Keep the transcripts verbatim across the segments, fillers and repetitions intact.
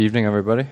Good evening, everybody.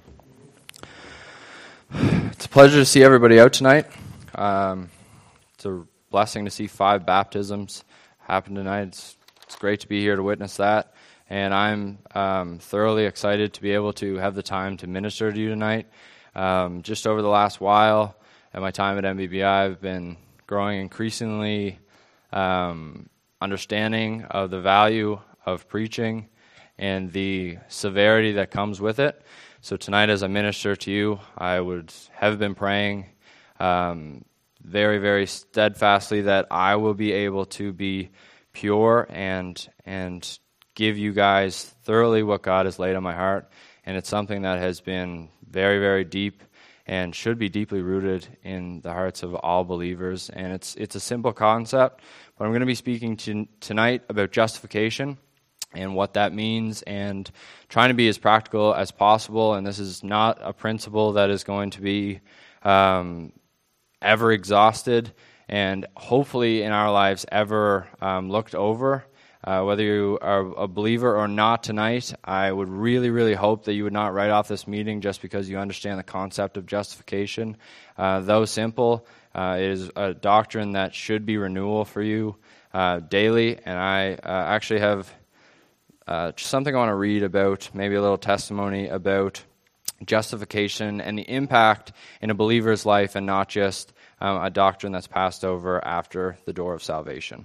It's a pleasure to see everybody out tonight. Um, it's a blessing to see five baptisms happen tonight. It's, it's great to be here to witness that, and I'm um, thoroughly excited to be able to have the time to minister to you tonight. Um, just over the last while, at my time at M B B I, I've been growing increasingly um, understanding of the value of preaching and the severity that comes with it. So tonight as I minister to you, I would have been praying um, very, very steadfastly that I will be able to be pure and and give you guys thoroughly what God has laid on my heart. And it's something that has been very, very deep and should be deeply rooted in the hearts of all believers. And it's it's a simple concept, but I'm going to be speaking to, tonight about justification and what that means, and trying to be as practical as possible. And this is not a principle that is going to be um, ever exhausted, and hopefully in our lives ever um, looked over. Uh, whether you are a believer or not tonight, I would really, really hope that you would not write off this meeting just because you understand the concept of justification. Uh, though simple, uh, it is a doctrine that should be renewal for you uh, daily. And I uh, actually have Uh, just something I want to read about, maybe a little testimony about justification and the impact in a believer's life, and not just um, a doctrine that's passed over after the door of salvation.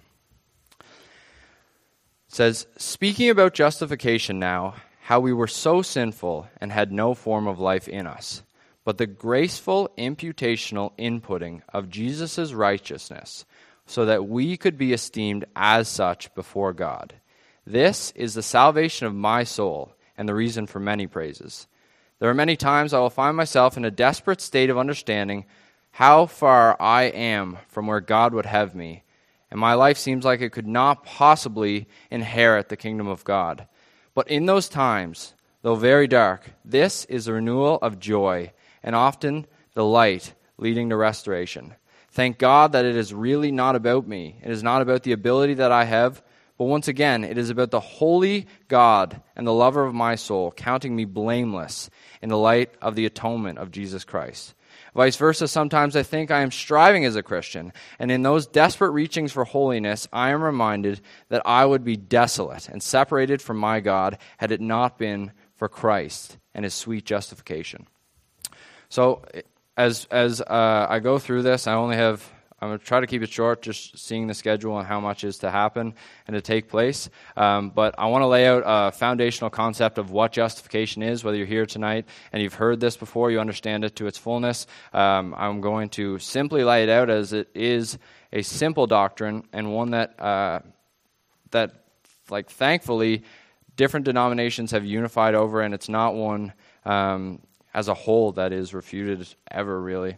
It says, "Speaking about justification now, how we were so sinful and had no form of life in us, but the graceful imputational inputting of Jesus' righteousness, so that we could be esteemed as such before God. This is the salvation of my soul, and the reason for many praises. There are many times I will find myself in a desperate state of understanding how far I am from where God would have me, and my life seems like it could not possibly inherit the kingdom of God. But in those times, though very dark, this is a renewal of joy, and often the light leading to restoration. Thank God that it is really not about me. It is not about the ability that I have, but once again, it is about the holy God and the lover of my soul, counting me blameless in the light of the atonement of Jesus Christ. Vice versa, sometimes I think I am striving as a Christian, and in those desperate reachings for holiness, I am reminded that I would be desolate and separated from my God had it not been for Christ and his sweet justification." So, as as uh, I go through this, I only have... I'm going to try to keep it short, just seeing the schedule and how much is to happen and to take place. Um, but I want to lay out a foundational concept of what justification is, whether you're here tonight and you've heard this before, you understand it to its fullness. Um, I'm going to simply lay it out as it is a simple doctrine, and one that, uh, that like, thankfully, different denominations have unified over, and it's not one um, as a whole that is refuted ever, really.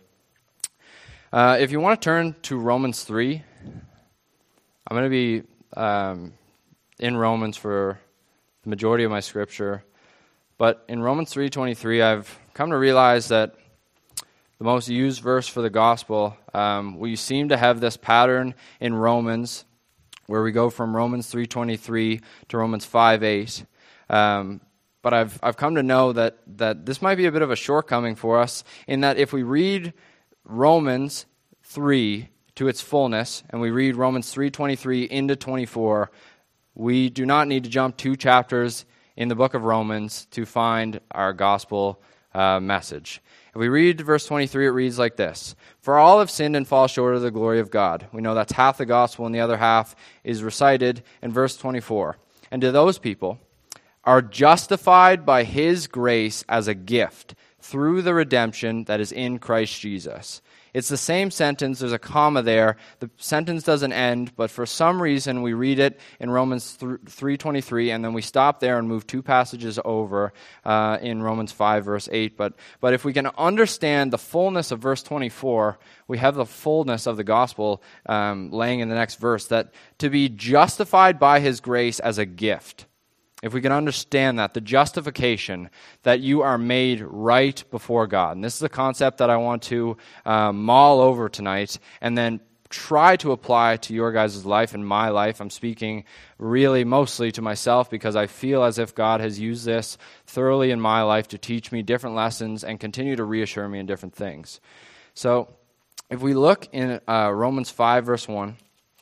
Uh, if you want to turn to Romans three, I'm going to be um, in Romans for the majority of my scripture. But in Romans three twenty-three, I've come to realize that the most used verse for the gospel, um, we seem to have this pattern in Romans where we go from Romans three twenty-three to Romans five eight. Um, but I've I've come to know that that this might be a bit of a shortcoming for us, in that if we read Romans three to its fullness, and we read Romans three twenty-three into twenty-four, we do not need to jump two chapters in the book of Romans to find our gospel uh, message. If we read verse twenty-three, it reads like this: "For all have sinned and fall short of the glory of God." We know that's half the gospel, and the other half is recited in verse twenty-four. "And to those people are justified by his grace as a gift, through the redemption that is in Christ Jesus." It's the same sentence. There's a comma there. The sentence doesn't end, but for some reason we read it in Romans three twenty-three, and then we stop there and move two passages over uh, in Romans five, verse eight. But, but if we can understand the fullness of verse twenty-four, we have the fullness of the gospel um, laying in the next verse, that to be justified by his grace as a gift. If we can understand that, the justification, that you are made right before God. And this is a concept that I want to uh, mull over tonight, and then try to apply to your guys' life and my life. I'm speaking really mostly to myself because I feel as if God has used this thoroughly in my life to teach me different lessons and continue to reassure me in different things. So if we look in uh, Romans five, verse one,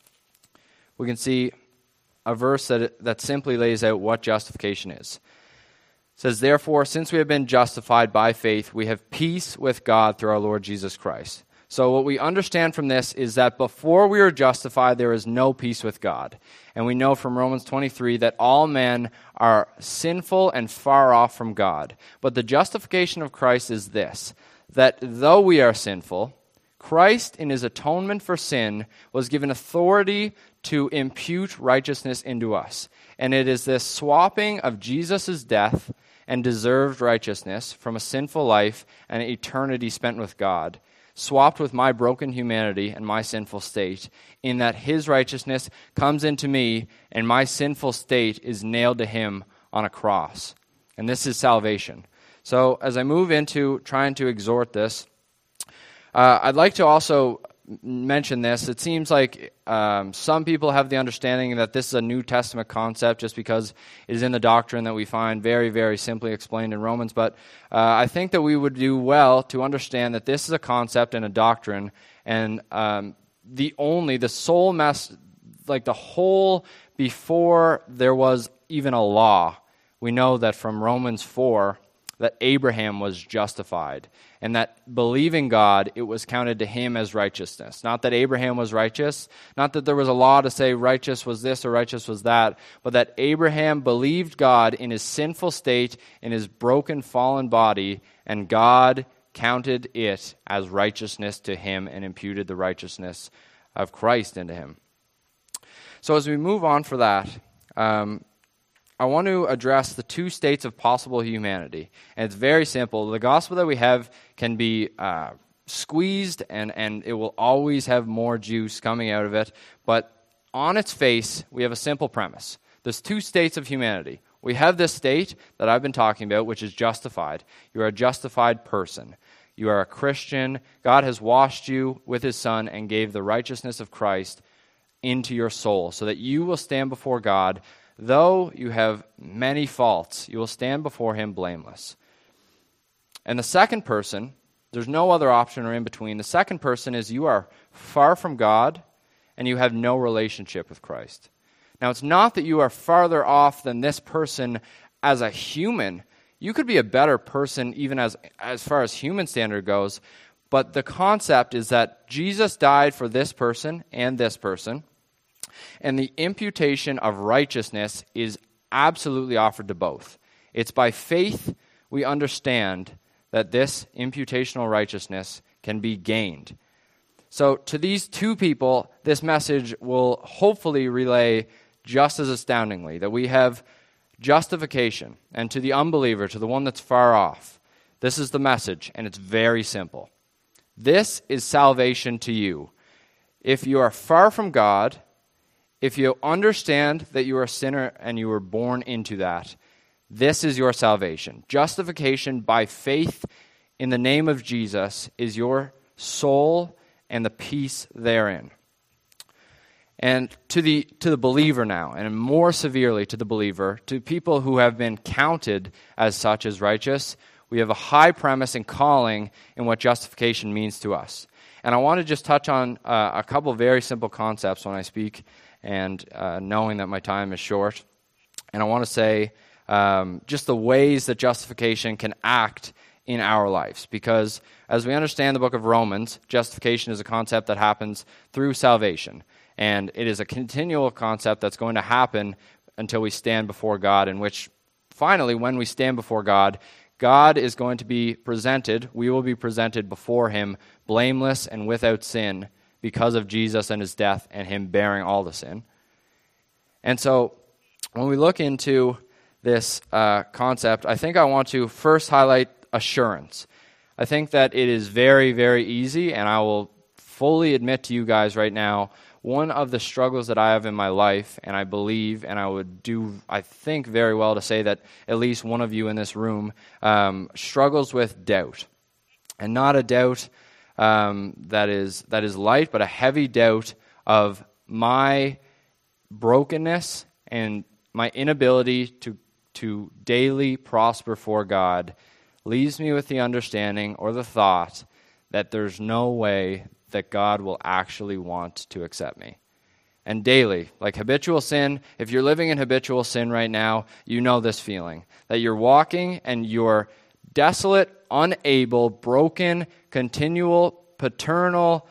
we can see a verse that that simply lays out what justification is. It says, therefore, since we have been justified by faith, we have peace with God through our Lord Jesus Christ. So what we understand from this is that before we are justified, there is no peace with God. And we know from Romans twenty-three that all men are sinful and far off from God. But the justification of Christ is this, that though we are sinful, Christ in his atonement for sin was given authority to impute righteousness into us. And it is this swapping of Jesus' death and deserved righteousness from a sinful life and eternity spent with God, swapped with my broken humanity and my sinful state, in that his righteousness comes into me and my sinful state is nailed to him on a cross. And this is salvation. So as I move into trying to exhort this, uh, I'd like to also mention this. It seems like um, some people have the understanding that this is a New Testament concept just because it is in the doctrine that we find very, very simply explained in Romans. But uh, I think that we would do well to understand that this is a concept and a doctrine, and um, the only, the sole mess, like the whole, before there was even a law, we know that from Romans four, that Abraham was justified, and that believing God, it was counted to him as righteousness. Not that Abraham was righteous, not that there was a law to say righteous was this or righteous was that, but that Abraham believed God in his sinful state, in his broken, fallen body, and God counted it as righteousness to him and imputed the righteousness of Christ into him. So as we move on for that, um, I want to address the two states of possible humanity. And it's very simple. The gospel that we have can be uh, squeezed, and, and it will always have more juice coming out of it. But on its face, we have a simple premise. There's two states of humanity. We have this state that I've been talking about, which is justified. You are a justified person. You are a Christian. God has washed you with his Son and gave the righteousness of Christ into your soul so that you will stand before God. Though you have many faults, you will stand before him blameless. And the second person, there's no other option or in between. The second person is you are far from God and you have no relationship with Christ. Now, it's not that you are farther off than this person as a human. You could be a better person even as, as far as human standard goes, but the concept is that Jesus died for this person and this person, and the imputation of righteousness is absolutely offered to both. It's by faith we understand that this imputational righteousness can be gained. So to these two people, this message will hopefully relay just as astoundingly, that we have justification. And to the unbeliever, to the one that's far off, this is the message, and it's very simple. This is salvation to you. If you are far from God, if you understand that you are a sinner and you were born into that, this is your salvation. Justification by faith in the name of Jesus is your soul and the peace therein. And to the to the believer now, and more severely to the believer, to people who have been counted as such as righteous, we have a high premise and calling in what justification means to us. And I want to just touch on uh, a couple very simple concepts when I speak, and uh, knowing that my time is short. And I want to say um, just the ways that justification can act in our lives. Because as we understand the book of Romans, justification is a concept that happens through salvation. And it is a continual concept that's going to happen until we stand before God, in which finally, when we stand before God, God is going to be presented, we will be presented before him blameless and without sin, because of Jesus and his death and him bearing all the sin. And so when we look into this uh, concept, I think I want to first highlight assurance. I think that it is very, very easy, and I will fully admit to you guys right now, one of the struggles that I have in my life, and I believe, and I would do, I think very well to say that at least one of you in this room um, struggles with doubt. And not a doubt um, that is that is light, but a heavy doubt of my brokenness and my inability to to daily prosper for God leaves me with the understanding or the thought that there's no way that God will actually want to accept me. And daily, like habitual sin, if you're living in habitual sin right now, you know this feeling, that you're walking and you're desolate, unable, broken, continual, paternal,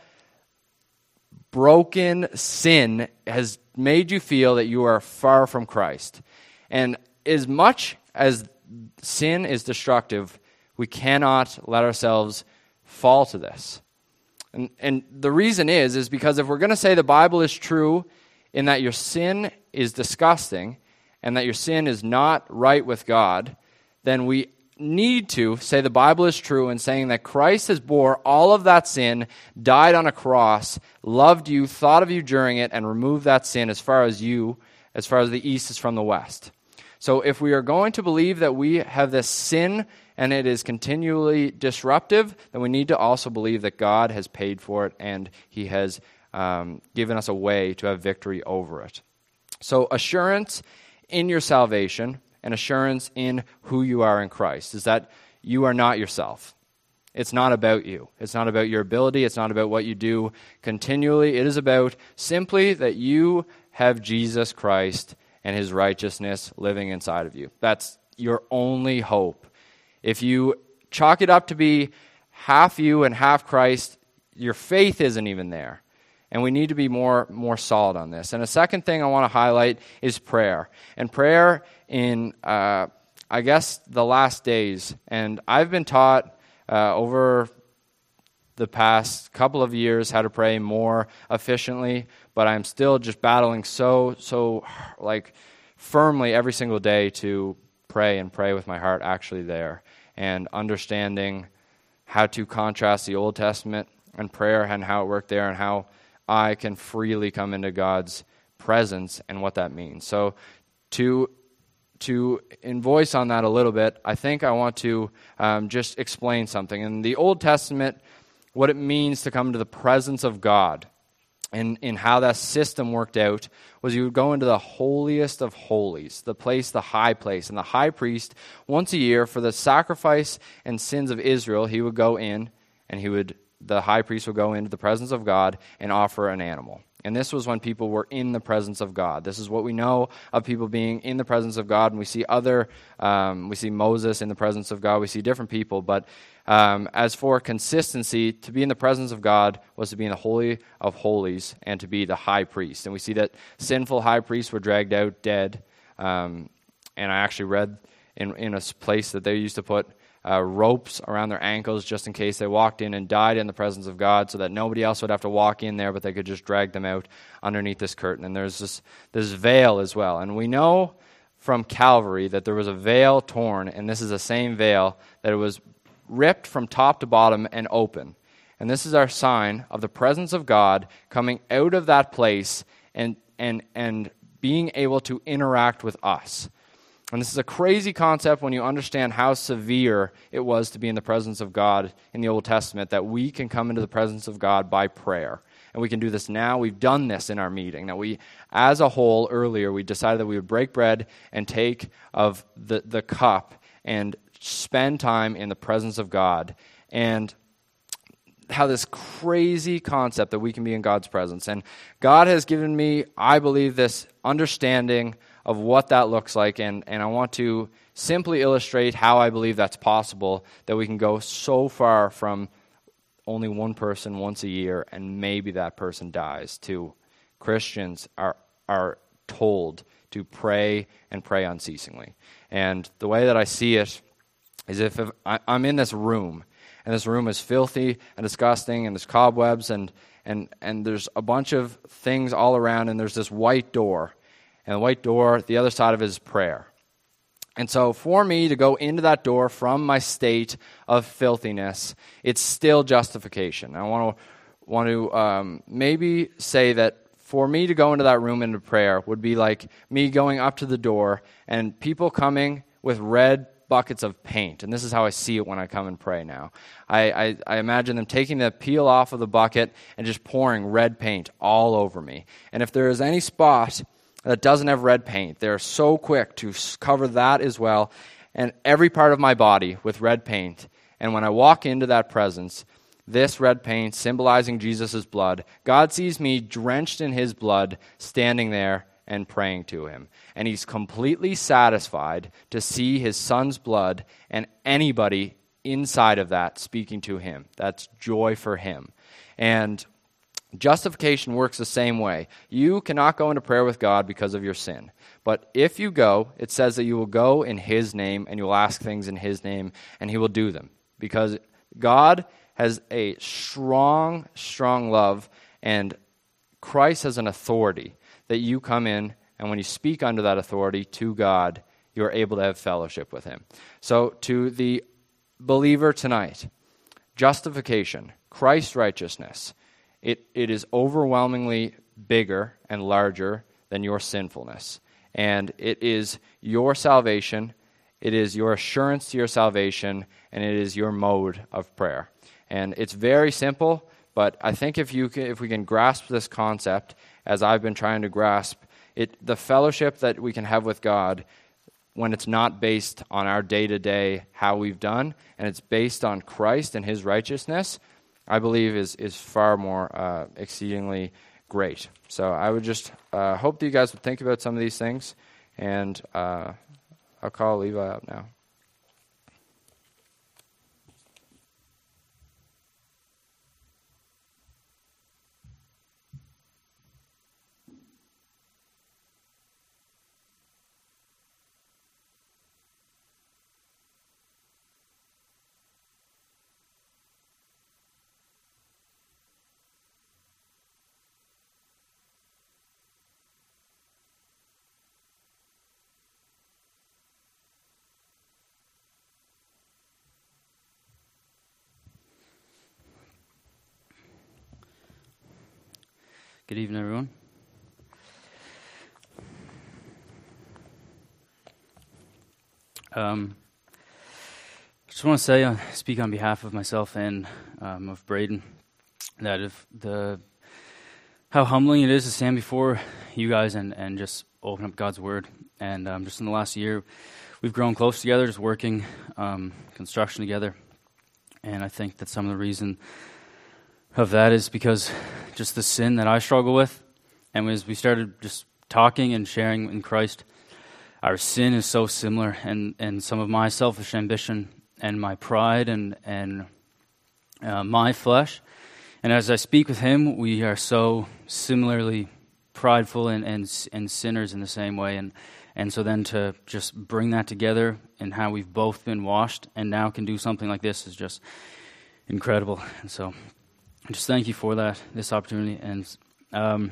broken sin has made you feel that you are far from Christ. And as much as sin is destructive, we cannot let ourselves fall to this. And, and the reason is, is because if we're going to say the Bible is true in that your sin is disgusting and that your sin is not right with God, then we need to say the Bible is true in saying that Christ has bore all of that sin, died on a cross, loved you, thought of you during it, and removed that sin as far as you, as far as the east is from the west. So if we are going to believe that we have this sin and it is continually disruptive, then we need to also believe that God has paid for it and he has um, given us a way to have victory over it. So assurance in your salvation and assurance in who you are in Christ is that you are not yourself. It's not about you. It's not about your ability. It's not about what you do continually. It is about simply that you have Jesus Christ and his righteousness living inside of you. That's your only hope. If you chalk it up to be half you and half Christ, your faith isn't even there. And we need to be more, more solid on this. And a second thing I want to highlight is prayer. And prayer in, uh, I guess, the last days. And I've been taught uh, over the past couple of years how to pray more efficiently, but I'm still just battling so, so like firmly every single day to pray and pray with my heart actually there, and understanding how to contrast the Old Testament and prayer and how it worked there and how I can freely come into God's presence and what that means. So to to invoice on that a little bit, I think I want to um, just explain something. In the Old Testament, what it means to come into the presence of God and in how that system worked out was you would go into the holiest of holies, the place, the high place. And the high priest, once a year, for the sacrifice and sins of Israel, he would go in and he would, the high priest would go into the presence of God and offer an animal. And this was when people were in the presence of God. This is what we know of people being in the presence of God. And we see other, um, we see Moses in the presence of God. We see different people. But um, as for consistency, to be in the presence of God was to be in the Holy of Holies and to be the high priest. And we see that sinful high priests were dragged out dead. Um, and I actually read in, in a place that they used to put Uh, ropes around their ankles just in case they walked in and died in the presence of God, so that nobody else would have to walk in there, but they could just drag them out underneath this curtain. And there's this this veil as well. And we know from Calvary that there was a veil torn, and this is the same veil, that it was ripped from top to bottom and open. And this is our sign of the presence of God coming out of that place and and and being able to interact with us. And this is a crazy concept when you understand how severe it was to be in the presence of God in the Old Testament, that we can come into the presence of God by prayer. And we can do this now. We've done this in our meeting. That we, as a whole, earlier, we decided that we would break bread and take of the, the cup and spend time in the presence of God. And how this crazy concept that we can be in God's presence. And God has given me, I believe, this understanding of what that looks like, and, and I want to simply illustrate how I believe that's possible, that we can go so far from only one person once a year and maybe that person dies, to Christians are are told to pray and pray unceasingly. And the way that I see it is if, if I, I'm in this room, and this room is filthy and disgusting, and there's cobwebs, and, and, and there's a bunch of things all around, and there's this white door. And the white door, the other side of it is prayer. And so for me to go into that door from my state of filthiness, it's still justification. I want to want to um, maybe say that for me to go into that room into prayer would be like me going up to the door and people coming with red buckets of paint, and this is how I see it when I come and pray now. I, I, I imagine them taking the peel off of the bucket and just pouring red paint all over me. And if there is any spot that doesn't have red paint, they're so quick to cover that as well, and every part of my body with red paint. And when I walk into that presence, this red paint symbolizing Jesus' blood, God sees me drenched in his blood, standing there and praying to him. And he's completely satisfied to see his son's blood and anybody inside of that speaking to him. That's joy for him. And justification works the same way. You cannot go into prayer with God because of your sin. But if you go, it says that you will go in his name and you will ask things in his name and he will do them. Because God has a strong, strong love, and Christ has an authority that you come in, and when you speak under that authority to God, you're able to have fellowship with him. So to the believer tonight, justification, Christ's righteousness, it, it is overwhelmingly bigger and larger than your sinfulness. And it is your salvation, it is your assurance to your salvation, and it is your mode of prayer. And it's very simple, but I think if you can, if we can grasp this concept, as I've been trying to grasp, it the fellowship that we can have with God when it's not based on our day-to-day how we've done, and it's based on Christ and his righteousness, I believe is, is far more uh, exceedingly great. So I would just uh, hope that you guys would think about some of these things, and uh, I'll call Levi up now. Good evening, everyone. Um, I just want to say, uh, speak on behalf of myself and um, of Braden, that if the how humbling it is to stand before you guys and, and just open up God's Word. And um, just in the last year, we've grown close together, just working um, construction together. And I think that some of the reason of that is because just the sin that I struggle with, and as we started just talking and sharing in Christ, our sin is so similar, and, and some of my selfish ambition and my pride and and uh, my flesh. And as I speak with him, we are so similarly prideful and, and and sinners in the same way. And and so then to just bring that together and how we've both been washed and now can do something like this is just incredible. And so just thank you for that, this opportunity. And um,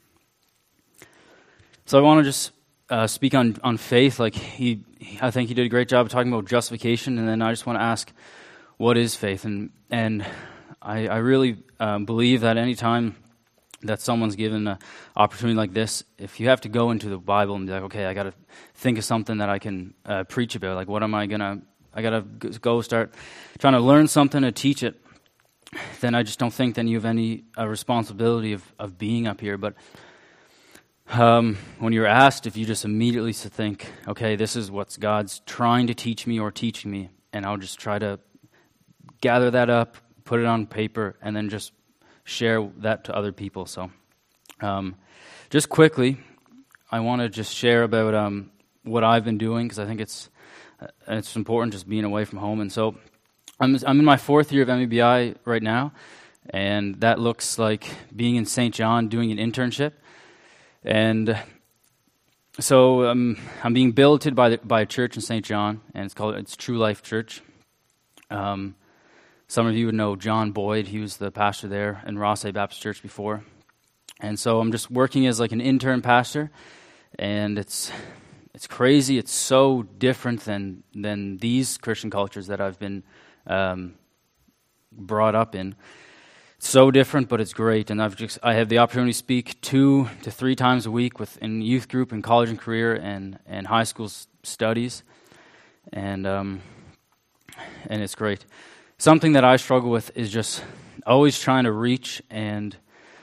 so I want to just uh, speak on, on faith. Like he, he, I think he did a great job of talking about justification. And then I just want to ask, what is faith? And and I, I really um, believe that any time that someone's given an opportunity like this, if you have to go into the Bible and be like, okay, I got to think of something that I can uh, preach about. Like, what am I gonna? I got to go start trying to learn something to teach it. Then I just don't think then you have any uh, responsibility of, of being up here. But um, when you're asked, if you just immediately to think, okay, this is what God's trying to teach me or teaching me, and I'll just try to gather that up, put it on paper, and then just share that to other people. So um, just quickly, I want to just share about um, what I've been doing, because I think it's uh, it's important just being away from home. And so I'm I'm in my fourth year of M E B I right now, and that looks like being in Saint John doing an internship. And so um, I'm being billeted by the, by a church in Saint John, and it's called it's True Life Church. Um, some of you would know John Boyd. He was the pastor there in Rossay Baptist Church before. And so I'm just working as like an intern pastor, and it's it's crazy. It's so different than than these Christian cultures that I've been um, brought up in. It's so different, but it's great. And I've just I have the opportunity to speak two to three times a week with in youth group and college and career and and high school studies. and um, and it's great. Something that I struggle with is just always trying to reach and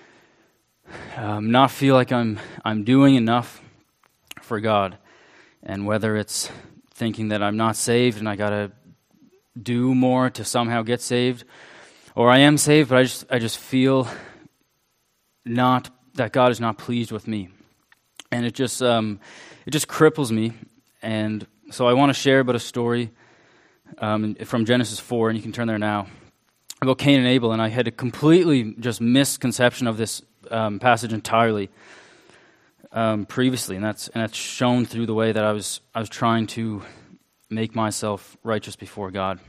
um, not feel like I'm I'm doing enough for God, and whether it's thinking that I'm not saved and I gotta do more to somehow get saved, or I am saved, but I just I just feel not that God is not pleased with me, and it just um, it just cripples me. And so I want to share about a story um, from Genesis four, and you can turn there now, about Cain and Abel. And I had a completely just misconception of this um, passage entirely um, previously, and that's and that's shown through the way that I was I was trying to make myself righteous before God.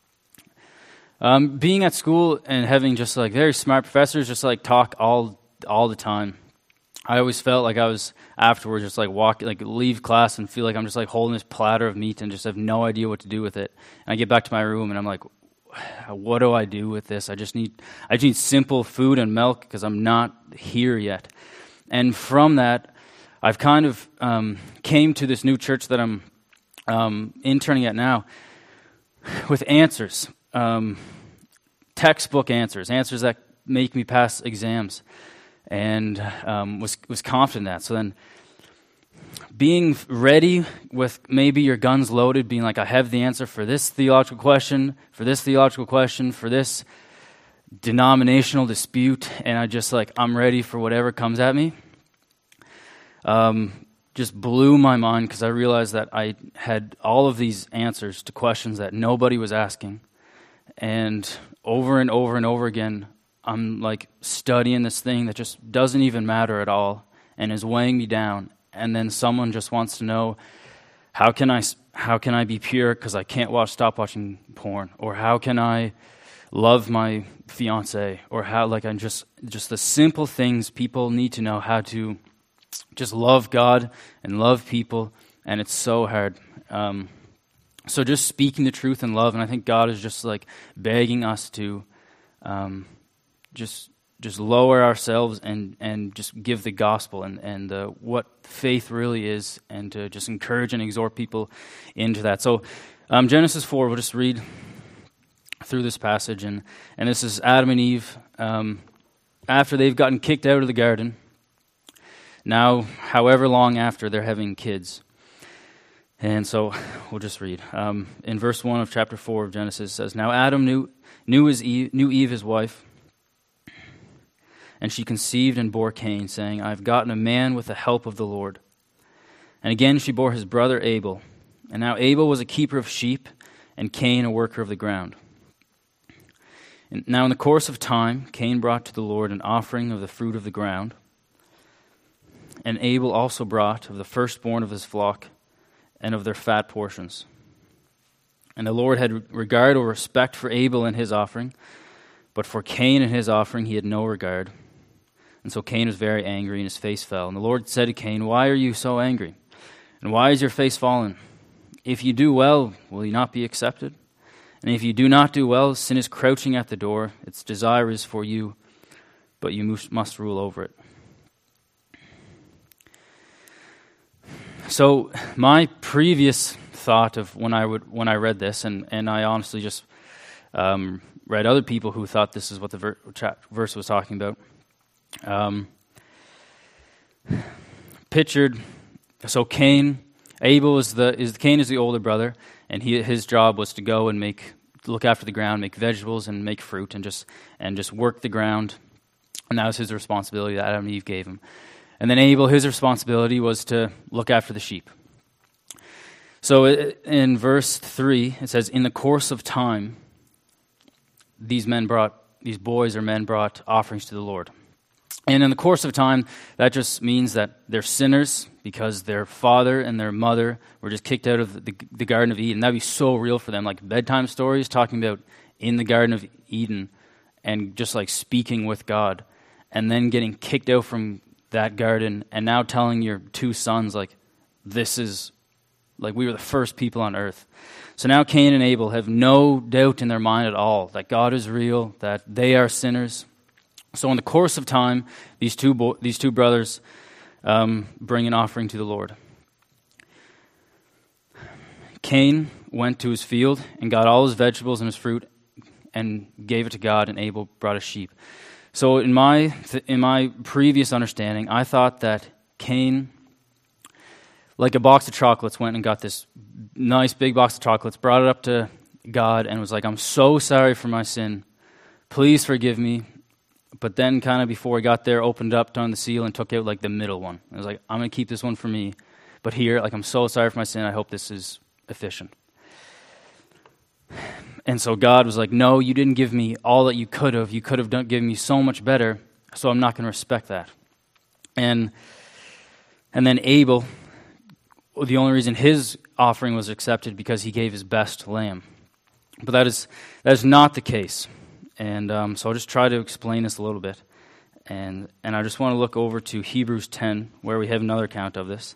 Um, being at school and having just like very smart professors just like talk all all the time, I always felt like I was afterwards just like walk like leave class and feel like I'm just like holding this platter of meat and just have no idea what to do with it. And I get back to my room and I'm like, what do I do with this? I just need I just need simple food and milk because I'm not here yet. And from that, I've kind of um, came to this new church that I'm um, interning at now with answers, um, textbook answers, answers that make me pass exams. And um, was was confident in that. So then, being ready with maybe your guns loaded, being like, I have the answer for this theological question, for this theological question, for this denominational dispute, and I just like, I'm ready for whatever comes at me, um, just blew my mind because I realized that I had all of these answers to questions that nobody was asking. And over and over and over again, I'm like studying this thing that just doesn't even matter at all and is weighing me down. And then someone just wants to know, how can I how can I be pure because I can't watch stop watching porn, or how can I love my fiance, or how like I'm just just the simple things people need to know how to just love God and love people, and it's so hard. Um, so just speaking the truth in love, and I think God is just like begging us to. Um, Just, just lower ourselves and, and just give the gospel and and uh, what faith really is, and to just encourage and exhort people into that. So, um, Genesis four, we'll just read through this passage, and and this is Adam and Eve um, after they've gotten kicked out of the garden. Now, however long after, they're having kids, and so we'll just read um, in verse one of chapter four of Genesis. It says, "Now Adam knew knew his Eve, knew Eve his wife. And she conceived and bore Cain, saying, I have gotten a man with the help of the Lord. And again she bore his brother Abel. And now Abel was a keeper of sheep, and Cain a worker of the ground. And now in the course of time, Cain brought to the Lord an offering of the fruit of the ground. And Abel also brought of the firstborn of his flock and of their fat portions. And the Lord had regard or respect for Abel and his offering, but for Cain and his offering he had no regard. And so Cain was very angry, and his face fell. And the Lord said to Cain, Why are you so angry? And why is your face fallen? If you do well, will you not be accepted? And if you do not do well, sin is crouching at the door. Its desire is for you, but you must rule over it. So my previous thought of when I would when I read this, and, and I honestly just um, read other people who thought this is what the ver- verse was talking about. Um, pictured, so Cain, Abel is the is Cain is the older brother, and he his job was to go and make look after the ground, make vegetables and make fruit, and just and just work the ground, and that was his responsibility that Adam and Eve gave him. And then Abel, his responsibility was to look after the sheep. So in verse three, it says, "In the course of time, these men brought these boys or men brought offerings to the Lord." And in the course of time, that just means that they're sinners because their father and their mother were just kicked out of the, the Garden of Eden. That'd be so real for them, like bedtime stories talking about in the Garden of Eden and just like speaking with God, and then getting kicked out from that garden and now telling your two sons, like, this is, like, we were the first people on earth. So now Cain and Abel have no doubt in their mind at all that God is real, that they are sinners. So in the course of time, these two bo- these two brothers um, bring an offering to the Lord. Cain went to his field and got all his vegetables and his fruit and gave it to God, and Abel brought a sheep. So in my in my previous understanding, I thought that Cain, like a box of chocolates, went and got this nice big box of chocolates, brought it up to God, and was like, I'm so sorry for my sin. Please forgive me. But then kind of before he got there, opened up, turned the seal, and took out like the middle one. I was like, I'm going to keep this one for me. But here, like, I'm so sorry for my sin. I hope this is efficient. And so God was like, no, you didn't give me all that you could have. You could have done, given me so much better, so I'm not going to respect that. And and then Abel, the only reason his offering was accepted because he gave his best lamb. But that is that is not the case. And um, so I'll just try to explain this a little bit. And and I just want to look over to Hebrews ten, where we have another account of this.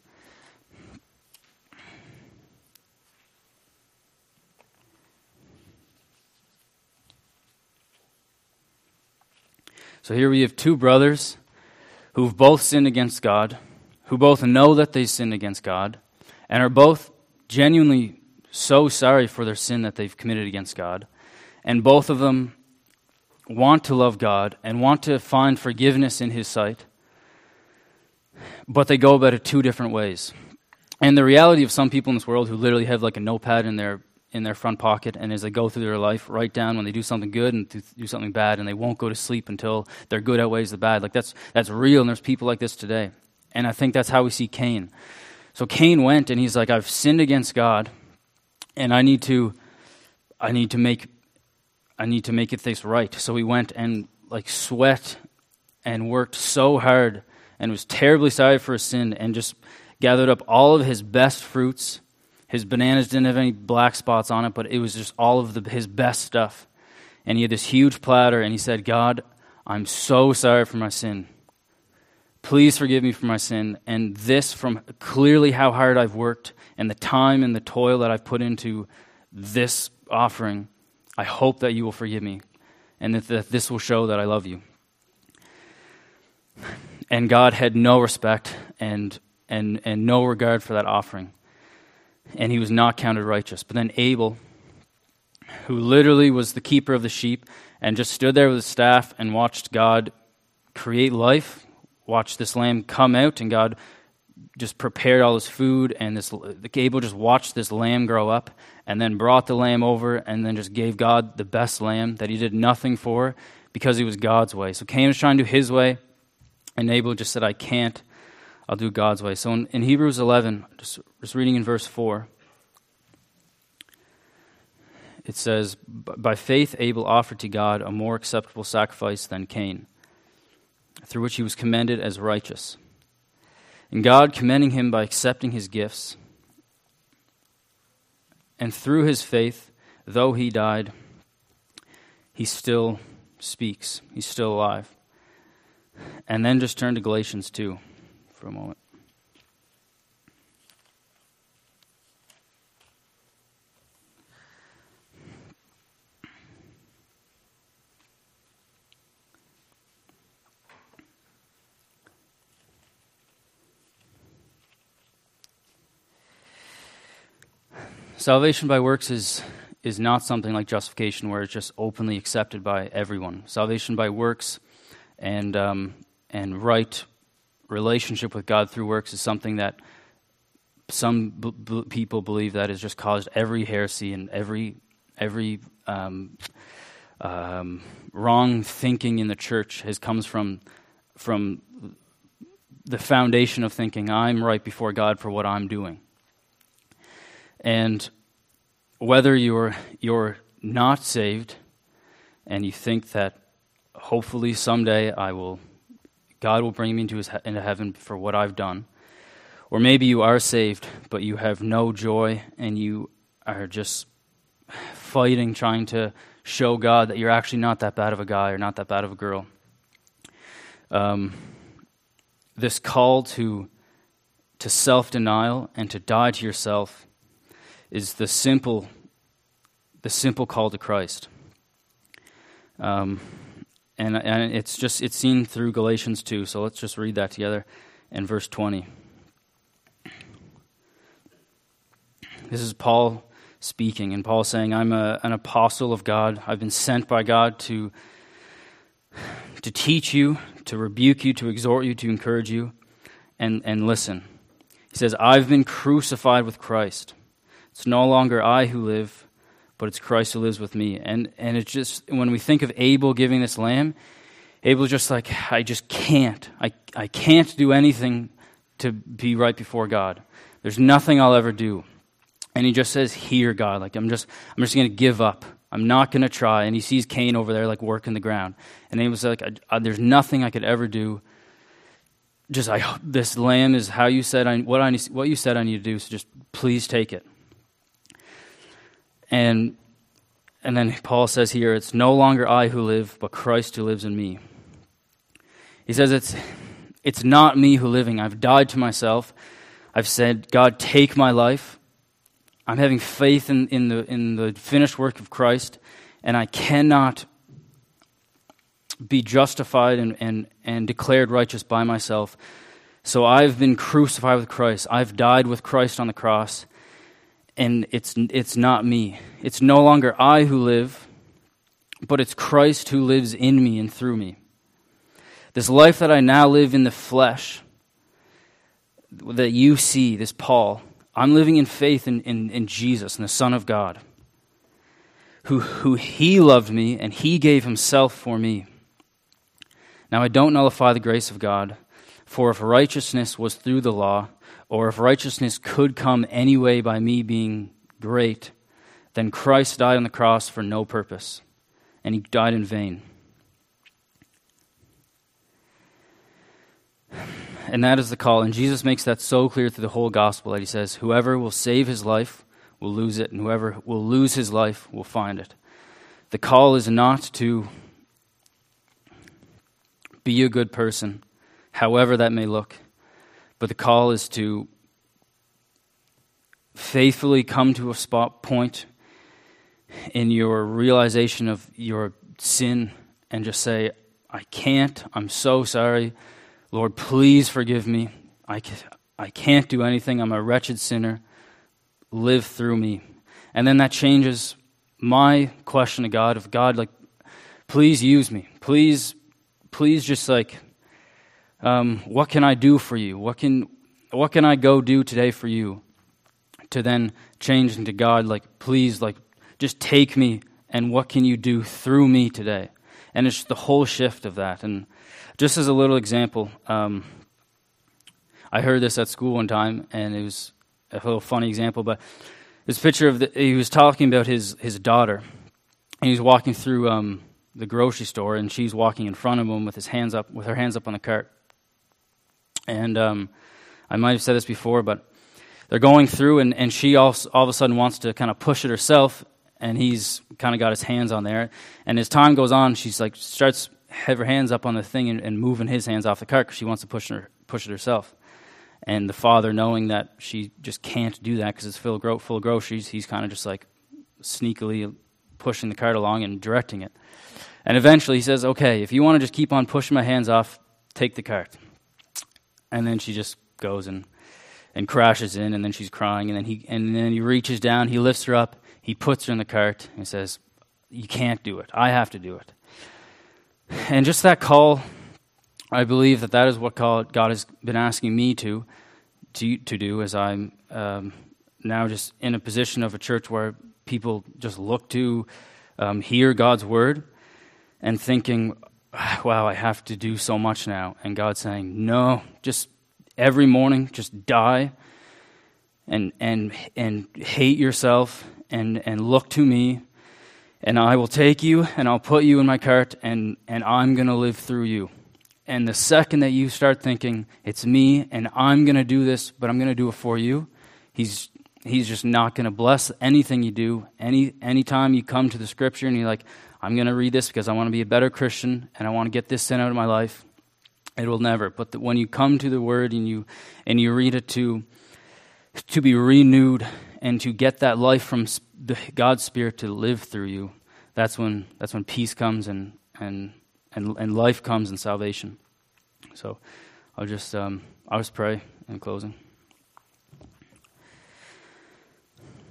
So here we have two brothers who've both sinned against God, who both know that they sinned against God, and are both genuinely so sorry for their sin that they've committed against God. And both of them want to love God and want to find forgiveness in His sight, but they go about it two different ways. And the reality of some people in this world who literally have like a notepad in their in their front pocket, and as they go through their life, write down when they do something good and do something bad, and they won't go to sleep until their good outweighs the bad. Like that's that's real, and there's people like this today. And I think that's how we see Cain. So Cain went, and he's like, I've sinned against God, and I need to, I need to make, I need to make it things right. So he went and like sweat and worked so hard, and was terribly sorry for his sin, and just gathered up all of his best fruits. His bananas didn't have any black spots on it, but it was just all of the, his best stuff. And he had this huge platter, and he said, God, I'm so sorry for my sin. Please forgive me for my sin. And this, from clearly how hard I've worked and the time and the toil that I've put into this offering, I hope that you will forgive me, and that, that this will show that I love you. And God had no respect and and and no regard for that offering. And he was not counted righteous. But then Abel, who literally was the keeper of the sheep and just stood there with his staff and watched God create life, watched this lamb come out, and God just prepared all his food, and this Abel just watched this lamb grow up, and then brought the lamb over, and then just gave God the best lamb that he did nothing for because it was God's way. So Cain was trying to do his way, and Abel just said, I can't. I'll do God's way. So in, in Hebrews eleven, just, just reading in verse four, it says, by faith Abel offered to God a more acceptable sacrifice than Cain, through which he was commended as righteous. And God commending him by accepting his gifts, and through his faith, though he died, he still speaks. He's still alive. And then just turn to Galatians two. For a moment. Salvation by works is is not something like justification where it's just openly accepted by everyone. Salvation by works and um, and right relationship with God through works is something that some b- b- people believe that has just caused every heresy and every every um, um, wrong thinking in the church has comes from from the foundation of thinking I'm right before God for what I'm doing. And whether you're you're not saved and you think that hopefully someday I will God will bring me into, his, into heaven for what I've done. Or maybe you are saved, but you have no joy, and you are just fighting, trying to show God that you're actually not that bad of a guy or not that bad of a girl. Um, this call to, to self-denial and to die to yourself is the simple, the simple call to Christ. Um And, and it's just it's seen through Galatians two. So let's just read that together in verse twenty. This is Paul speaking, and Paul saying, I'm a, an apostle of God. I've been sent by God to, to teach you, to rebuke you, to exhort you, to encourage you, and, and listen. He says, I've been crucified with Christ. It's no longer I who live, but it's Christ who lives with me. And and it's just, when we think of Abel giving this lamb, Abel's just like, I just can't. I, I can't do anything to be right before God. There's nothing I'll ever do. And he just says, here, God, like I'm just I'm just going to give up. I'm not going to try. And he sees Cain over there like working the ground. And he was like, I, I, there's nothing I could ever do. Just I this lamb is how you said I what I need, what you said I need to do, so just please take it. And and then Paul says here, it's no longer I who live, but Christ who lives in me. He says it's it's not me who living. I've died to myself. I've said, God, take my life. I'm having faith in, in the in the finished work of Christ, and I cannot be justified and, and, and declared righteous by myself. So I've been crucified with Christ. I've died with Christ on the cross, and it's it's not me. It's no longer I who live, but it's Christ who lives in me and through me. This life that I now live in the flesh, that you see, this Paul, I'm living in faith in, in, in Jesus and the Son of God, who, who he loved me and he gave himself for me. Now I don't nullify the grace of God, for if righteousness was through the law, or if righteousness could come anyway by me being great, then Christ died on the cross for no purpose, and he died in vain. And that is the call. And Jesus makes that so clear through the whole gospel that he says, whoever will save his life will lose it, and whoever will lose his life will find it. The call is not to be a good person, however that may look, but the call is to faithfully come to a spot point in your realization of your sin and just say, I can't, I'm so sorry. Lord, please forgive me. I I can't do anything. I'm a wretched sinner. Live through me. And then that changes my question to God of, God, like, please use me. Please, please just like, um, what can I do for you? What can what can I go do today for you? To then change into God, like, please, like, just take me, and what can you do through me today? And it's the whole shift of that. And just as a little example, um, I heard this at school one time, and it was a little funny example, but this picture of the, he was talking about his, his daughter, and he was walking through um, the grocery store, and she's walking in front of him with his hands up, with her hands up on the cart. And um, I might have said this before, but they're going through, and, and she also, all of a sudden wants to kind of push it herself, and he's kind of got his hands on there. And as time goes on, she's like starts have her hands up on the thing and, and moving his hands off the cart because she wants to push her push it herself. And the father, knowing that she just can't do that because it's full, gro- full of groceries, he's kind of just like sneakily pushing the cart along and directing it. And eventually he says, okay, if you want to just keep on pushing my hands off, take the cart. And then she just goes and and crashes in, and then she's crying, and then he and then he reaches down, he lifts her up, he puts her in the cart, and says, you can't do it. I have to do it. And just that call, I believe that that is what God has been asking me to to, to do, as I'm um, now just in a position of a church where people just look to um, hear God's word and thinking, wow, I have to do so much now. And God's saying, no, just every morning, just die and and and hate yourself and, and look to me, and I will take you and I'll put you in my cart, and, and I'm going to live through you. And the second that you start thinking, it's me and I'm going to do this, but I'm going to do it for you, he's he's just not going to bless anything you do. Any Anytime you come to the scripture and you're like, I'm going to read this because I want to be a better Christian and I want to get this sin out of my life, it will never. But the, when you come to the word and you and you read it to to be renewed and to get that life from God's Spirit to live through you, that's when that's when peace comes and and and, and life comes and salvation. So I'll just um, I'll just pray in closing.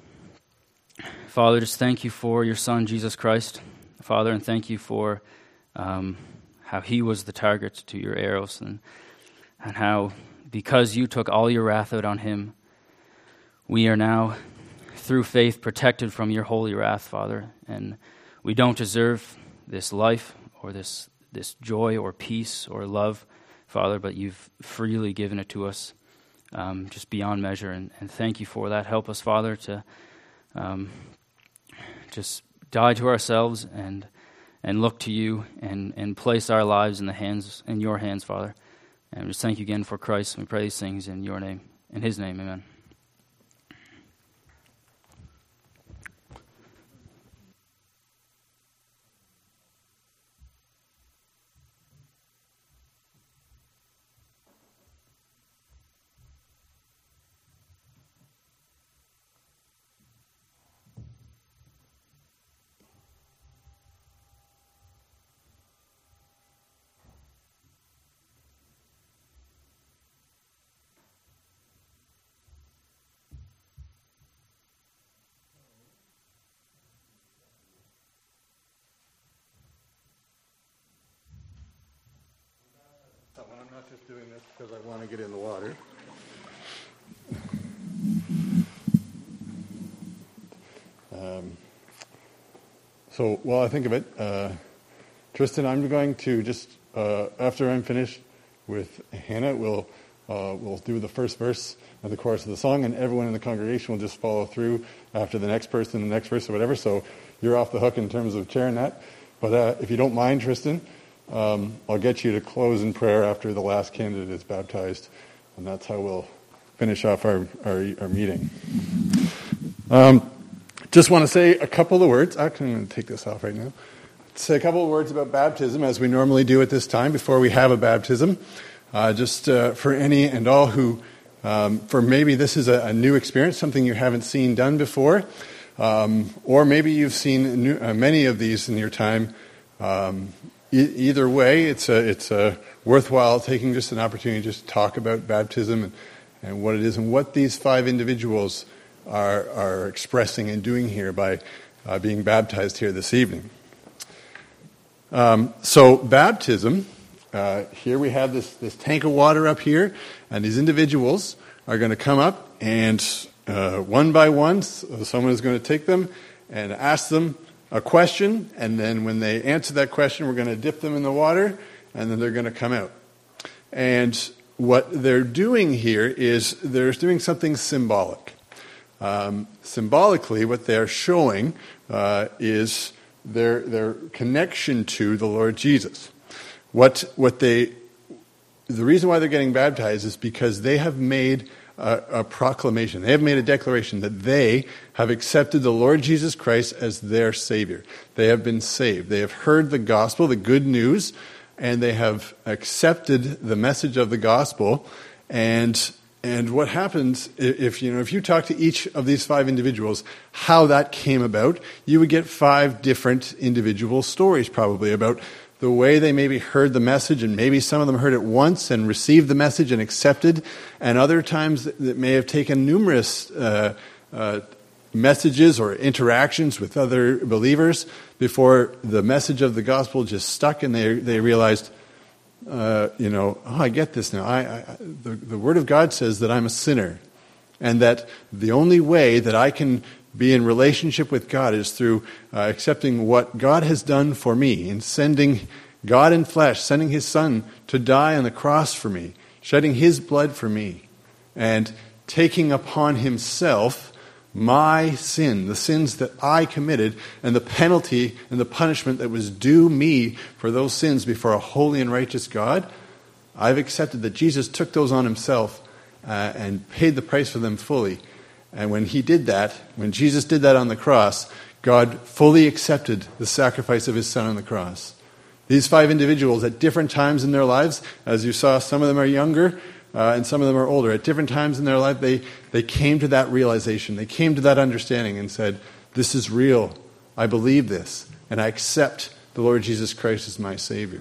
Father, just thank you for your Son, Jesus Christ, Father, and thank you for um, how he was the target to your arrows, and, and how, because you took all your wrath out on him, we are now, through faith, protected from your holy wrath, Father, and we don't deserve this life or this this joy or peace or love, Father, but you've freely given it to us, um, just beyond measure, and, and thank you for that. Help us, Father, to um, just die to ourselves and and look to you and, and place our lives in the hands in your hands, Father. And just thank you again for Christ. We pray these things in your name, in his name, amen. I'm not just doing this because I want to get in the water. Um, so while I think of it, uh, Tristan, I'm going to just, uh, after I'm finished with Hannah, we'll, uh, we'll do the first verse of the chorus of the song, and everyone in the congregation will just follow through after the next person, the next verse, or whatever. So you're off the hook in terms of chairing that. But uh, if you don't mind, Tristan, Um, I'll get you to close in prayer after the last candidate is baptized, and that's how we'll finish off our, our, our meeting. Um, just want to say a couple of words. Actually, I'm going to take this off right now. Say a couple of words about baptism, as we normally do at this time before we have a baptism. Uh, just uh, for any and all who, um, for maybe this is a, a new experience, something you haven't seen done before, um, or maybe you've seen new, uh, many of these in your time. Um, Either way, it's a, it's a worthwhile taking just an opportunity to just talk about baptism and, and what it is and what these five individuals are, are expressing and doing here by uh, being baptized here this evening. Um, so baptism, uh, here we have this, this tank of water up here, and these individuals are going to come up and uh, one by one, someone is going to take them and ask them a question, and then when they answer that question, we're going to dip them in the water, and then they're going to come out. And what they're doing here is they're doing something symbolic. Um, symbolically, what they're showing uh, is their their connection to the Lord Jesus. What what they the reason why they're getting baptized is because they have made A, a proclamation. They have made a declaration that they have accepted the Lord Jesus Christ as their Savior. They have been saved. They have heard the gospel, the good news, and they have accepted the message of the gospel. And and what happens if you know if you talk to each of these five individuals how that came about, you would get five different individual stories probably about the way they maybe heard the message, and maybe some of them heard it once and received the message and accepted, and other times that may have taken numerous uh, uh, messages or interactions with other believers before the message of the gospel just stuck, and they they realized, uh, you know, oh, I get this now. I, I the, the Word of God says that I'm a sinner, and that the only way that I can be in relationship with God is through uh, accepting what God has done for me and sending God in flesh, sending his Son to die on the cross for me, shedding his blood for me, and taking upon himself my sin, the sins that I committed, and the penalty and the punishment that was due me for those sins before a holy and righteous God. I've accepted that Jesus took those on himself uh, and paid the price for them fully. And when he did that, when Jesus did that on the cross, God fully accepted the sacrifice of his Son on the cross. These five individuals at different times in their lives, as you saw, some of them are younger uh, and some of them are older. At different times in their life, they, they came to that realization. They came to that understanding and said, this is real. I believe this. And I accept the Lord Jesus Christ as my Savior.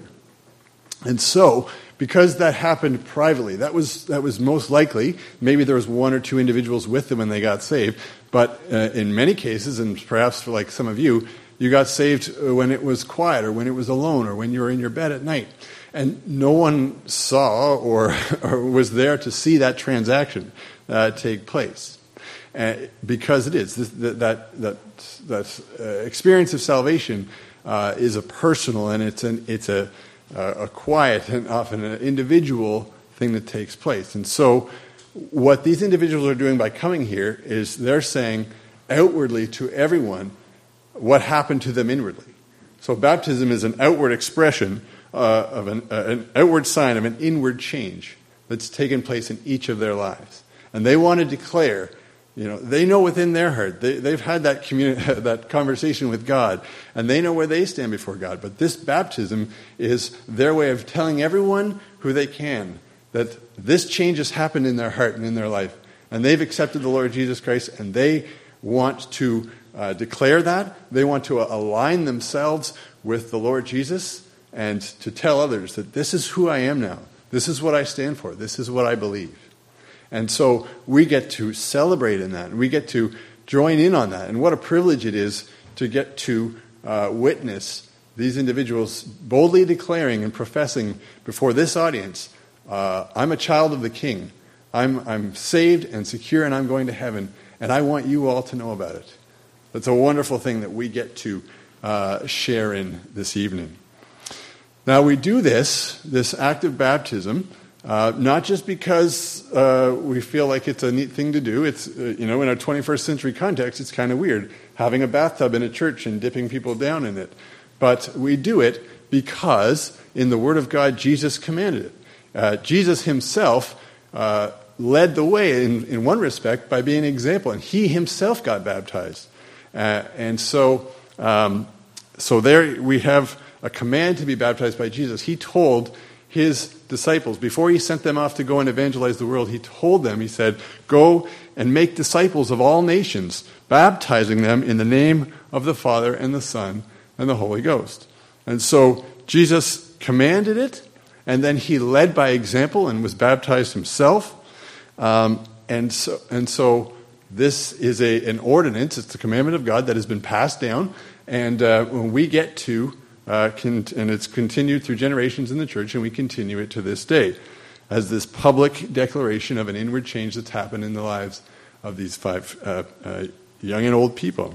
And so, because that happened privately, that was that was most likely, maybe there was one or two individuals with them when they got saved, But uh, in many cases, and perhaps for like some of you, you got saved when it was quiet or when it was alone or when you were in your bed at night. And no one saw or, or was there to see that transaction uh, take place. Uh, because it is. This, that that, that, that uh, experience of salvation uh, is a personal and it's, an, it's a, a quiet and often an individual thing that takes place. And so what these individuals are doing by coming here is they're saying outwardly to everyone what happened to them inwardly. So baptism is an outward expression uh, of an, uh, an outward sign of an inward change that's taken place in each of their lives. And they want to declare, you know, they know within their heart, they, they've had that communi- that conversation with God, and they know where they stand before God. But this baptism is their way of telling everyone who they can that this change has happened in their heart and in their life. And they've accepted the Lord Jesus Christ, and they want to uh, declare that. They want to align themselves with the Lord Jesus and to tell others that this is who I am now. This is what I stand for. This is what I believe. And so we get to celebrate in that. And we get to join in on that. And what a privilege it is to get to uh, witness these individuals boldly declaring and professing before this audience, uh, I'm a child of the King. I'm, I'm saved and secure and I'm going to heaven. And I want you all to know about it. That's a wonderful thing that we get to uh, share in this evening. Now we do this, this act of baptism, Uh, not just because uh, we feel like it's a neat thing to do. It's, uh, you know, in our twenty-first century context, it's kind of weird having a bathtub in a church and dipping people down in it. But we do it because in the Word of God, Jesus commanded it. Uh, Jesus himself uh, led the way in, in one respect by being an example, and he himself got baptized. Uh, and so, um, so there we have a command to be baptized by Jesus. He told his disciples, before he sent them off to go and evangelize the world, he told them, he said, go and make disciples of all nations, baptizing them in the name of the Father and the Son and the Holy Ghost. And so Jesus commanded it, and then he led by example and was baptized himself. Um, and so, and so this is a, an ordinance, it's the commandment of God that has been passed down, and uh, when we get to Uh, can, and it's continued through generations in the church, and we continue it to this day as this public declaration of an inward change that's happened in the lives of these five uh, uh, young and old people.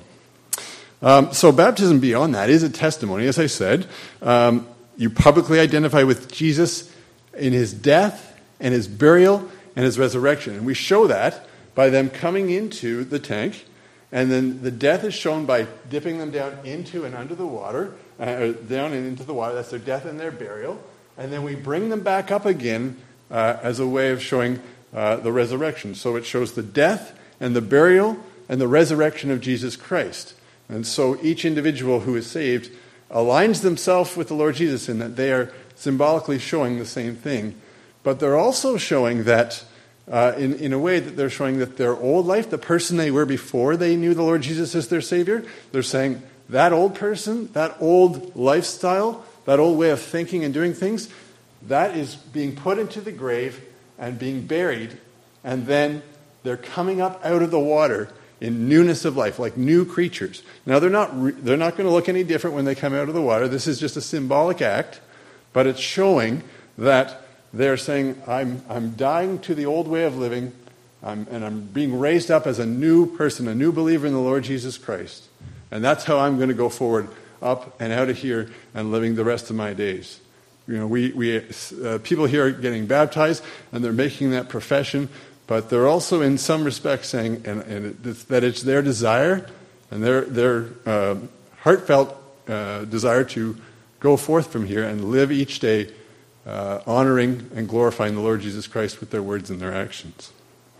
Um, so baptism beyond that is a testimony, as I said. Um, you publicly identify with Jesus in his death and his burial and his resurrection. And we show that by them coming into the tank, and then the death is shown by dipping them down into and under the water, Uh, down and into the water. That's their death and their burial. And then we bring them back up again uh, as a way of showing uh, the resurrection. So it shows the death and the burial and the resurrection of Jesus Christ. And so each individual who is saved aligns themselves with the Lord Jesus in that they are symbolically showing the same thing. But they're also showing that, uh, in, in a way that they're showing that their old life, the person they were before they knew the Lord Jesus as their Savior, they're saying, that old person, that old lifestyle, that old way of thinking and doing things, that is being put into the grave and being buried, and then they're coming up out of the water in newness of life, like new creatures. Now, they're not re- they're not going to look any different when they come out of the water. This is just a symbolic act, but it's showing that they're saying, I'm I'm dying to the old way of living, I'm, and I'm being raised up as a new person, a new believer in the Lord Jesus Christ. And that's how I'm going to go forward, up and out of here, and living the rest of my days. You know, we we uh, people here are getting baptized, and they're making that profession, but they're also in some respects saying, and, and it's, that it's their desire and their their uh, heartfelt uh, desire to go forth from here and live each day uh, honoring and glorifying the Lord Jesus Christ with their words and their actions.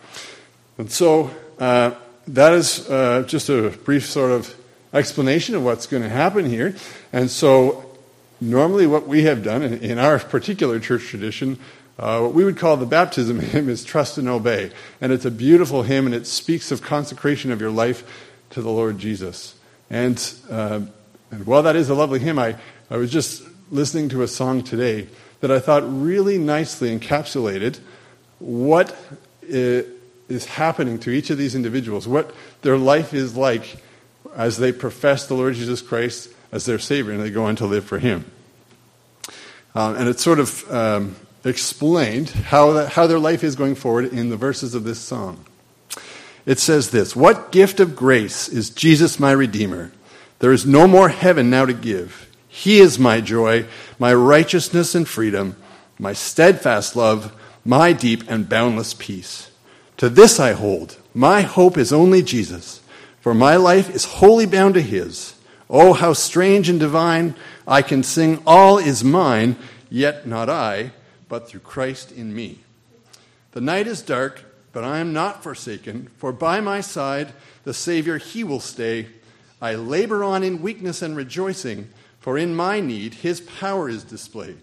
And so uh, that is uh, just a brief sort of explanation of what's going to happen here. And so normally what we have done in, in our particular church tradition, uh, what we would call the baptism hymn is Trust and Obey. And it's a beautiful hymn, and it speaks of consecration of your life to the Lord Jesus. And, uh, and while that is a lovely hymn, I, I was just listening to a song today that I thought really nicely encapsulated what uh, is happening to each of these individuals, what their life is like as they profess the Lord Jesus Christ as their Savior and they go on to live for Him. Um, and it's sort of um, explained how, that, how their life is going forward in the verses of this song. It says this: "What gift of grace is Jesus my Redeemer? There is no more heaven now to give. He is my joy, my righteousness and freedom, my steadfast love, my deep and boundless peace. To this I hold. My hope is only Jesus, for my life is wholly bound to His. Oh, how strange and divine! I can sing, all is mine, yet not I, but through Christ in me. The night is dark, but I am not forsaken, for by my side the Savior, He will stay. I labor on in weakness and rejoicing, for in my need His power is displayed.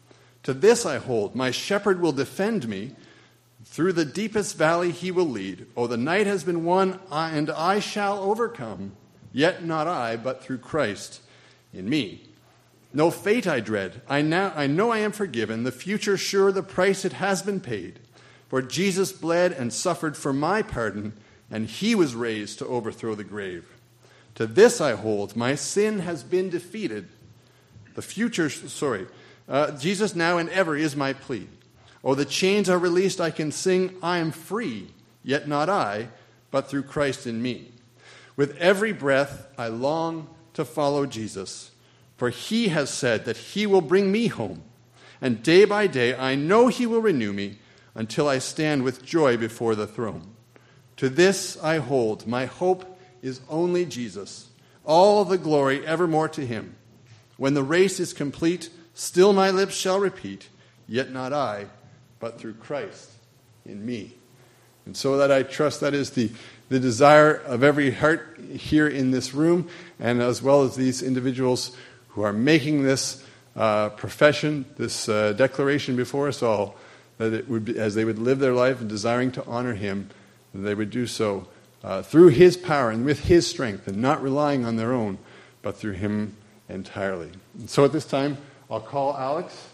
To this I hold, my shepherd will defend me. Through the deepest valley He will lead. Oh, the night has been won, and I shall overcome. Yet not I, but through Christ in me. No fate I dread. I now I know I am forgiven. The future sure, the price it has been paid. For Jesus bled and suffered for my pardon, and He was raised to overthrow the grave. To this I hold, my sin has been defeated. The future, sorry, uh, Jesus now and ever is my plea. Oh, the chains are released, I can sing, I am free, yet not I, but through Christ in me. With every breath I long to follow Jesus, for He has said that He will bring me home, and day by day I know He will renew me until I stand with joy before the throne. To this I hold, my hope is only Jesus, all the glory evermore to Him. When the race is complete, still my lips shall repeat, yet not I, but through Christ in me. And so that I trust that is the, the desire of every heart here in this room, and as well as these individuals who are making this uh, profession, this uh, declaration before us all, that it would be, as they would live their life and desiring to honor Him, that they would do so uh, through His power and with His strength, and not relying on their own, but through Him entirely. And so at this time, I'll call Alex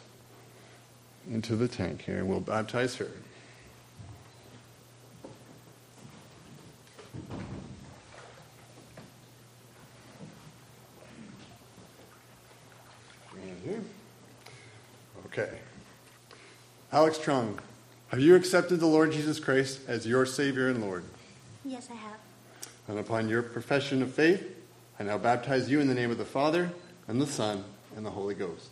into the tank here, and we'll baptize her. Okay. Alex Trung, have you accepted the Lord Jesus Christ as your Savior and Lord? Yes, I have. And upon your profession of faith, I now baptize you in the name of the Father, and the Son, and the Holy Ghost.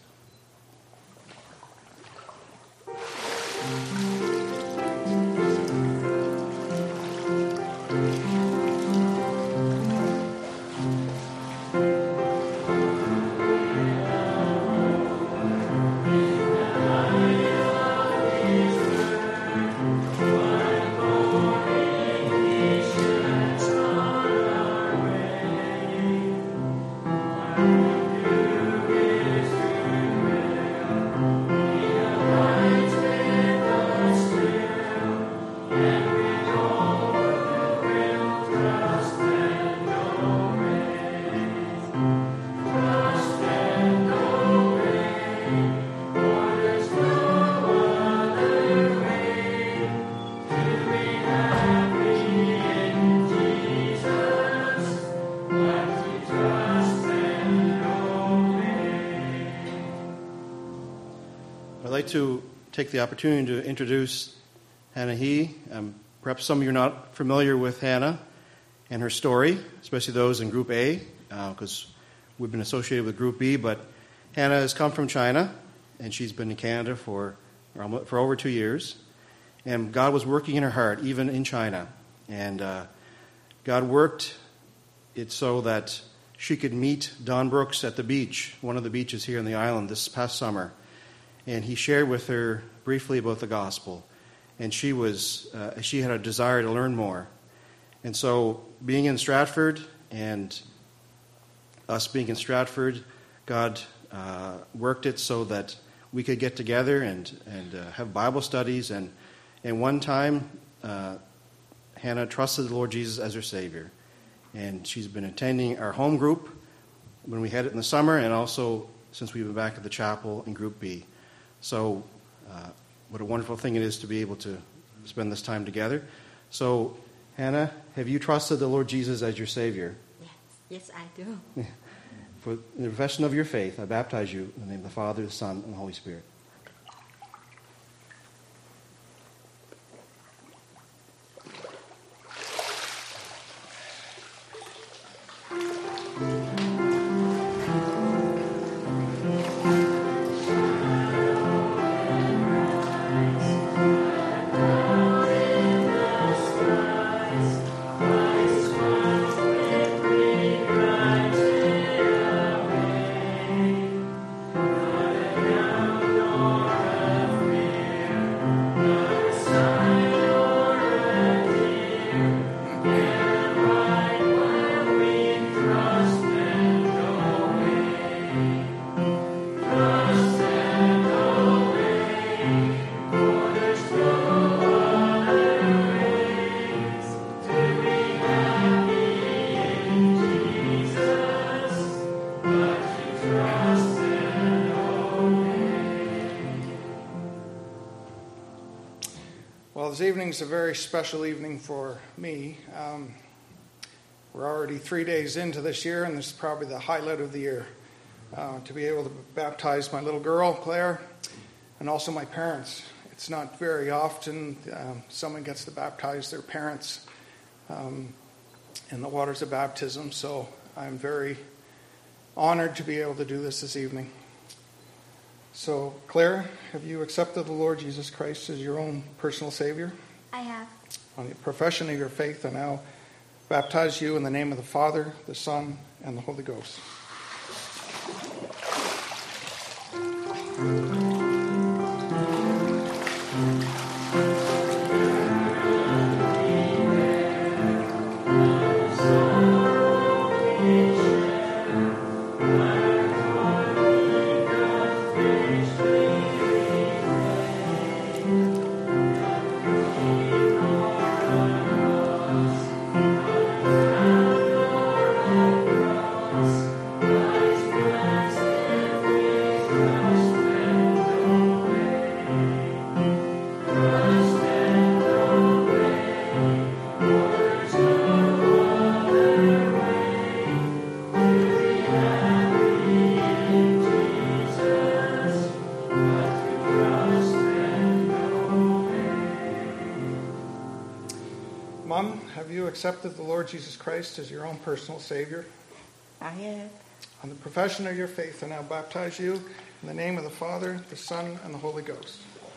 To take the opportunity to introduce Hannah He. Um, perhaps some of you are not familiar with Hannah and her story, especially those in Group A, because uh, we've been associated with Group B. But Hannah has come from China, and she's been in Canada for for over two years. And God was working in her heart, even in China. And uh, God worked it so that she could meet Don Brooks at the beach, one of the beaches here in the island, this past summer. And he shared with her briefly about the gospel. And she was uh, she had a desire to learn more. And so being in Stratford and us being in Stratford, God uh, worked it so that we could get together and, and uh, have Bible studies. And, and one time, uh, Hannah trusted the Lord Jesus as her Savior. And she's been attending our home group when we had it in the summer, and also since we've been back at the chapel in Group B. So uh, what a wonderful thing it is to be able to spend this time together. So, Hannah, have you trusted the Lord Jesus as your Savior? Yes, yes, I do. For the profession of your faith, I baptize you in the name of the Father, the Son, and the Holy Spirit. Well, this evening's a very special evening for me. Um, we're already three days into this year, and this is probably the highlight of the year. Uh, to be able to baptize my little girl, Claire, and also my parents. It's not very often um, someone gets to baptize their parents um, in the waters of baptism, so I'm very honored to be able to do this this evening. So, Claire, have you accepted the Lord Jesus Christ as your own personal Savior? I have. On the profession of your faith, I now baptize you in the name of the Father, the Son, and the Holy Ghost. Mom, have you accepted the Lord Jesus Christ as your own personal Savior? I have. On the profession of your faith, I now baptize you in the name of the Father, the Son, and the Holy Ghost.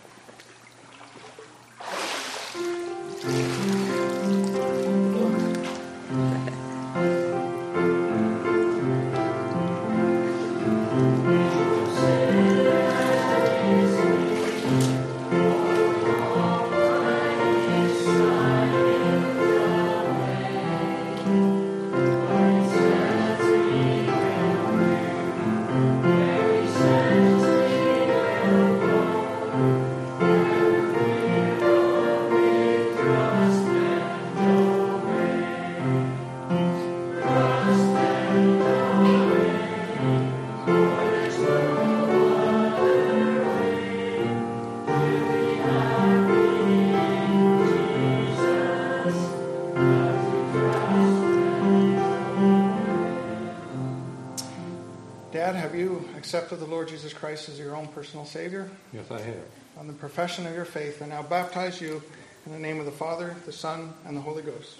Dad, have you accepted the Lord Jesus Christ as your own personal Savior? Yes, I have. On the profession of your faith, I now baptize you in the name of the Father, the Son, and the Holy Ghost.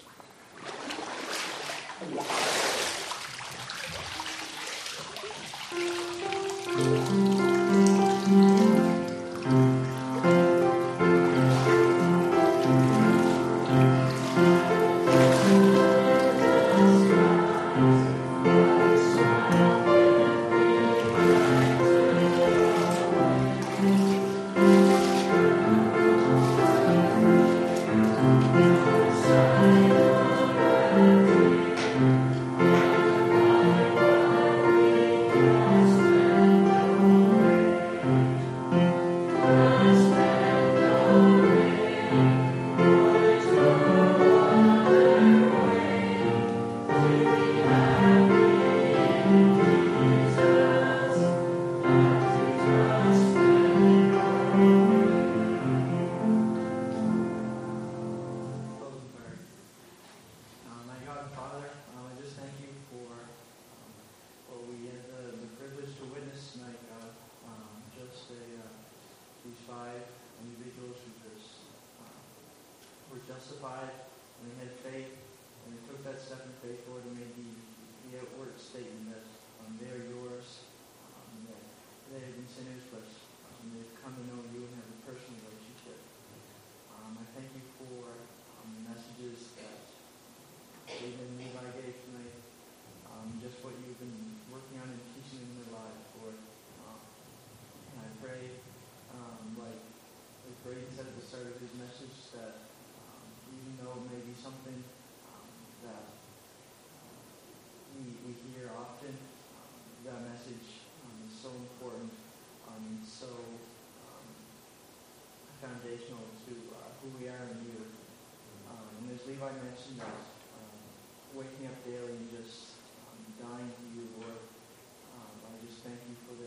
justified, and they had faith, and they took that step in faith, Lord, and made the, the outward statement that um, they are yours, um, that they have been sinners, but um, they've come to know you and have a personal relationship. Um, I thank you for um, the messages that David and Levi gave tonight, um, just what you've been working on and teaching in their lives, Lord. Um, and I pray, um, like, like Braden said at the start of his message, that um, even though it may be something um, that uh, we, we hear often, um, that message um, is so important um, and so um, foundational to uh, who we are in you. Um, and as Levi mentioned, that um, waking up daily and just um, dying to you, Lord, um, I just thank you for the